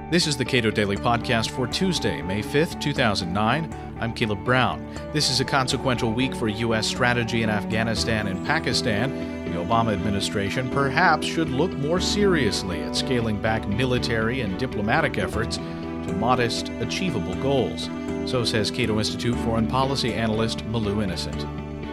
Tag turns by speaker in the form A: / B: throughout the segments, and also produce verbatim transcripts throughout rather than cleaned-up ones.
A: This is the Cato Daily Podcast for Tuesday, May fifth, two thousand nine. I'm Caleb Brown. This is a consequential week for U S strategy in Afghanistan and Pakistan. The Obama administration perhaps should look more seriously at scaling back military and diplomatic efforts to modest, achievable goals. So says Cato Institute foreign policy analyst Malu Innocent.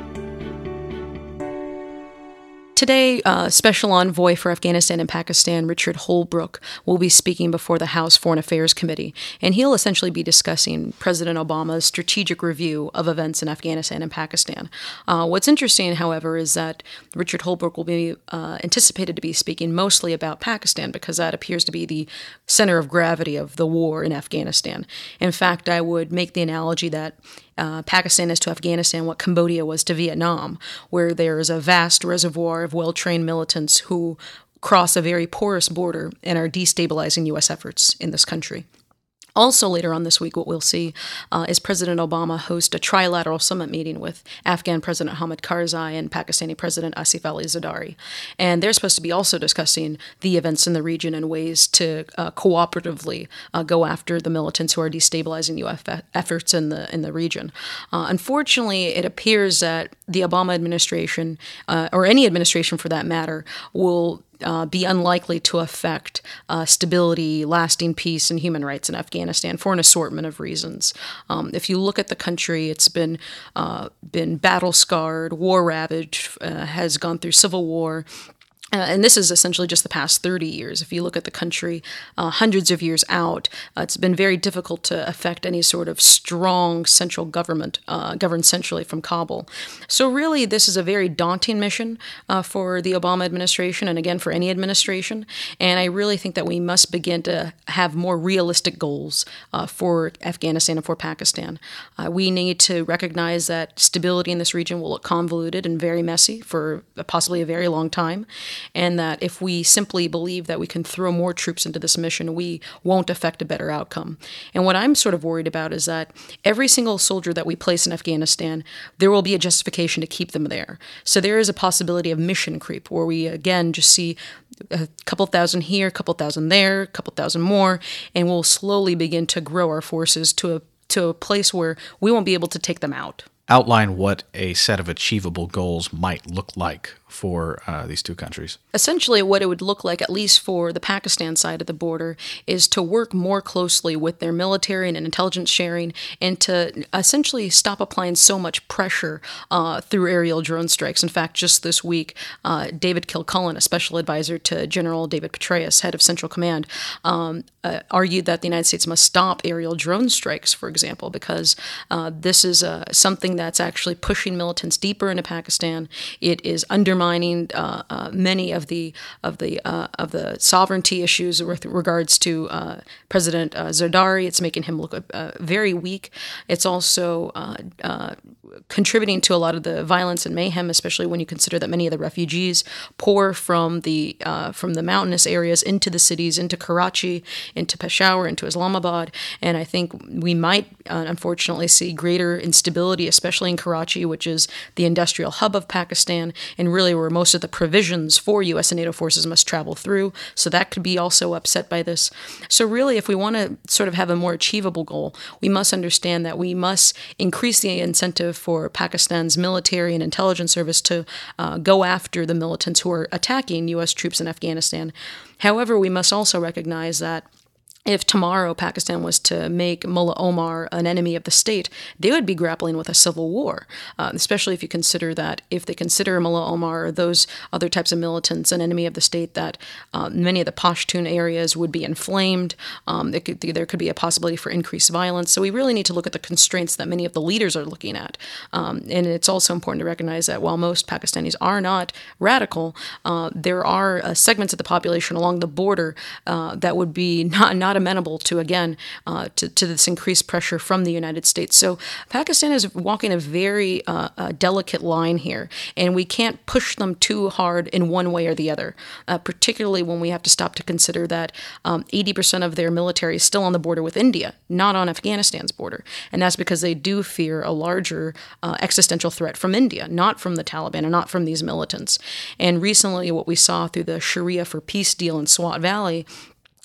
B: Today, uh, Special Envoy for Afghanistan and Pakistan, Richard Holbrooke, will be speaking before the House Foreign Affairs Committee, and he'll essentially be discussing President Obama's strategic review of events in Afghanistan and Pakistan. Uh, what's interesting, however, is that Richard Holbrooke will be uh, anticipated to be speaking mostly about Pakistan because that appears to be the center of gravity of the war in Afghanistan. In fact, I would make the analogy that Uh, Pakistan is to Afghanistan what Cambodia was to Vietnam, where there is a vast reservoir of well-trained militants who cross a very porous border and are destabilizing U S efforts in this country. Also later on this week, what we'll see uh, is President Obama host a trilateral summit meeting with Afghan President Hamid Karzai and Pakistani President Asif Ali Zardari. And they're supposed to be also discussing the events in the region and ways to uh, cooperatively uh, go after the militants who are destabilizing U S efforts in the in the region. Uh, unfortunately, it appears that the Obama administration, uh, or any administration for that matter, will Uh, be unlikely to affect uh, stability, lasting peace, and human rights in Afghanistan for an assortment of reasons. Um, if you look at the country, it's been uh, been battle-scarred, war-ravaged, uh, has gone through civil war. Uh, and this is essentially just the past thirty years. If you look at the country uh, hundreds of years out, uh, it's been very difficult to affect any sort of strong central government uh, governed centrally from Kabul. So really, this is a very daunting mission uh, for the Obama administration and, again, for any administration. And I really think that we must begin to have more realistic goals uh, for Afghanistan and for Pakistan. Uh, we need to recognize that stability in this region will look convoluted and very messy for possibly a very long time. And that if we simply believe that we can throw more troops into this mission, we won't affect a better outcome. And what I'm sort of worried about is that every single soldier that we place in Afghanistan, there will be a justification to keep them there. So there is a possibility of mission creep, where we, again, just see a couple thousand here, a couple thousand there, a couple thousand more, and we'll slowly begin to grow our forces to a, to a place where we won't be able to take them out.
A: Outline what a set of achievable goals might look like for uh, these two countries.
B: Essentially, what it would look like, at least for the Pakistan side of the border, is to work more closely with their military and intelligence sharing, and to essentially stop applying so much pressure uh, through aerial drone strikes. In fact, just this week, uh, David Kilcullen, a special advisor to General David Petraeus, head of Central Command, um, uh, argued that the United States must stop aerial drone strikes, for example, because uh, this is uh, something that's actually pushing militants deeper into Pakistan. It is undermining Uh, uh, many of the of the uh, of the sovereignty issues with regards to uh, President uh, Zardari. It's making him look uh, very weak. It's also uh, uh, contributing to a lot of the violence and mayhem, especially when you consider that many of the refugees pour from the uh, from the mountainous areas into the cities, into Karachi, into Peshawar, into Islamabad. And I think we might uh, unfortunately see greater instability, especially in Karachi, which is the industrial hub of Pakistan, and really where most of the provisions for U S and NATO forces must travel through. So that could be also upset by this. So really, if we want to sort of have a more achievable goal, we must understand that we must increase the incentive for Pakistan's military and intelligence service to uh, go after the militants who are attacking U S troops in Afghanistan. However, we must also recognize that if tomorrow Pakistan was to make Mullah Omar an enemy of the state, they would be grappling with a civil war, uh, especially if you consider that if they consider Mullah Omar or those other types of militants an enemy of the state, that uh, many of the Pashtun areas would be inflamed. Um, it could, there could be a possibility for increased violence. So we really need to look at the constraints that many of the leaders are looking at. Um, and it's also important to recognize that while most Pakistanis are not radical, uh, there are uh, segments of the population along the border uh, that would be not, not amenable to, again, uh, to, to this increased pressure from the United States. So Pakistan is walking a very uh, uh, delicate line here, and we can't push them too hard in one way or the other, uh, particularly when we have to stop to consider that um, eighty percent of their military is still on the border with India, not on Afghanistan's border. And that's because they do fear a larger uh, existential threat from India, not from the Taliban and not from these militants. And recently, what we saw through the Sharia for Peace deal in Swat Valley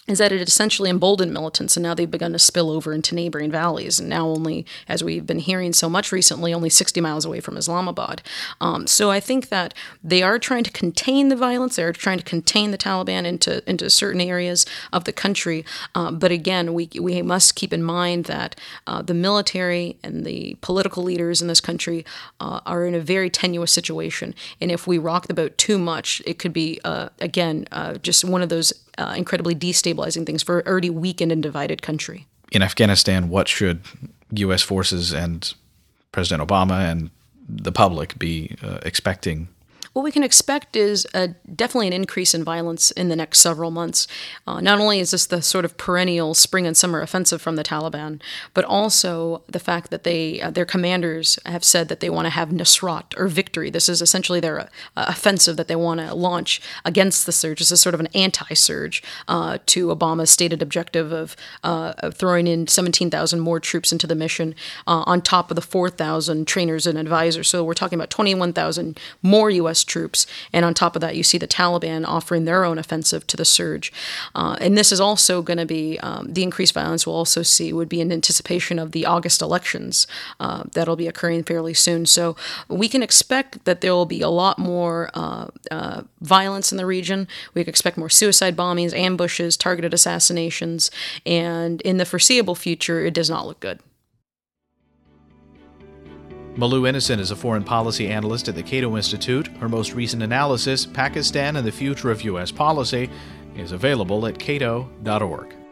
B: is that it essentially emboldened militants, and now they've begun to spill over into neighboring valleys, and now only, as we've been hearing so much recently, only sixty miles away from Islamabad. Um, so I think that they are trying to contain the violence, they're trying to contain the Taliban into, into certain areas of the country, uh, but again, we, we must keep in mind that uh, the military and the political leaders in this country uh, are in a very tenuous situation, and if we rock the boat too much, it could be, uh, again, uh, just one of those Uh, incredibly destabilizing things for an already weakened and divided country.
A: In Afghanistan, what should U S forces and President Obama and the public be uh, expecting?
B: What we can expect is a, definitely an increase in violence in the next several months. Uh, not only is this the sort of perennial spring and summer offensive from the Taliban, but also the fact that they uh, their commanders have said that they want to have Nusrat, or victory. This is essentially their uh, offensive that they want to launch against the surge. This is sort of an anti-surge uh, to Obama's stated objective of, uh, of throwing in seventeen thousand more troops into the mission uh, on top of the four thousand trainers and advisors. So we're talking about twenty-one thousand more U S troops, and on top of that, you see the Taliban offering their own offensive to the surge. Uh, and this is also going to be, um, the increased violence we'll also see would be in anticipation of the August elections uh, that'll be occurring fairly soon. So we can expect that there will be a lot more uh, uh, violence in the region. We can expect more suicide bombings, ambushes, targeted assassinations, and in the foreseeable future, it does not look good.
A: Malou Innocent is a foreign policy analyst at the Cato Institute. Her most recent analysis, Pakistan and the Future of U S Policy, is available at cato dot org.